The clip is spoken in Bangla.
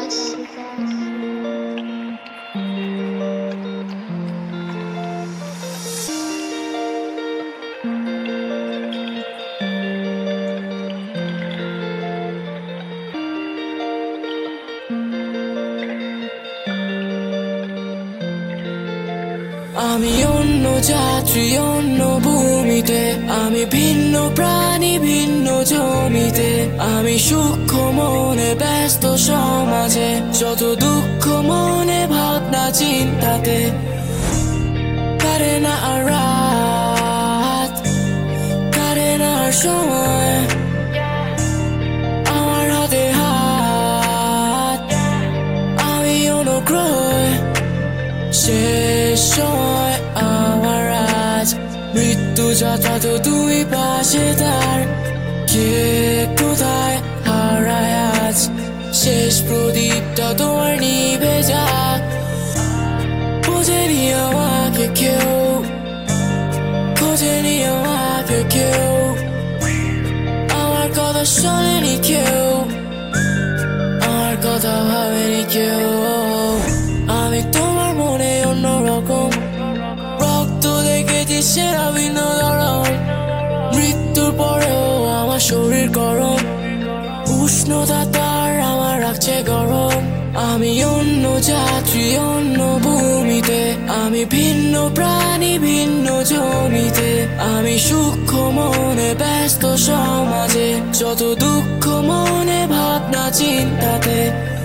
আমি অন্য যাত্রী অন্য ভূমিতে, আমি ভিন্ন প্রাণী ভিন্ন জমিতে, আমি সূক্ষ্ম মনে ব্যস্ত সমাজে, যত দুঃখ মনে ভাবনা চিন্তাতে। কারে না আর রাত, কারে না আর সময়, আমার হাতে হাত, আমি অনুগ্রহ শেষ সময় আমার আজ। মৃত্যু যথাযথ দুই পাশে তার, কে কোথায় হারায় আজ। শেষ প্রদীপটা তোমার নিভে যাক, খোঁজেনি আমাকে কেউ, খোঁজেনি আমাকে কেউ, আমার কথা শোনেনি কেউ, আমার কথা ভাবেনি কেউ। আমি তোমার মনে অন্যরকম, রক্ত দেখেছি সেরা ভিন্ন ধরন। মৃত্যুর পরেও আমার শরীর গরম, উষ্ণতা তার আমার রাখছে গরম। আমি অন্য যাত্রী অন্য ভূমিতে, আমি ভিন্ন প্রাণী ভিন্ন জমিতে, আমি সূক্ষ্ম মনে ব্যস্ত সমাজে, যত দুঃখ মনে ভাবনা চিন্তাতে।